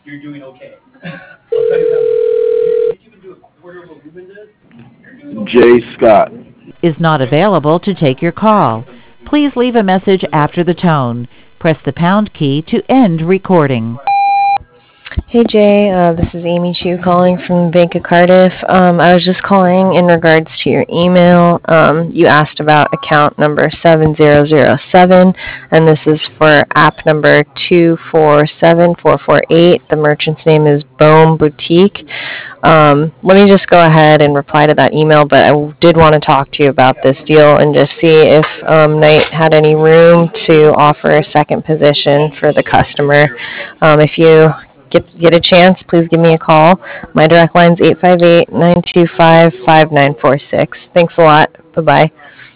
you're doing okay. I'll tell you that much. If you can do a quarter of what we've been doing, you're doing Jay okay. Scott. Is not available to take your call. Please leave a message after the tone. Press the pound key to end recording. Hey Jay, this is Amy Chu calling from the Bank of Cardiff. I was just calling in regards to your email. You asked about account number 7007, and this is for app number 247448. The merchant's name is Bohm Boutique. Let me just go ahead and reply to that email, but I did want to talk to you about this deal and just see if Knight had any room to offer a second position for the customer. If you get a chance, please give me a call. My direct line is 858-925-5946. Thanks a lot. Bye-bye.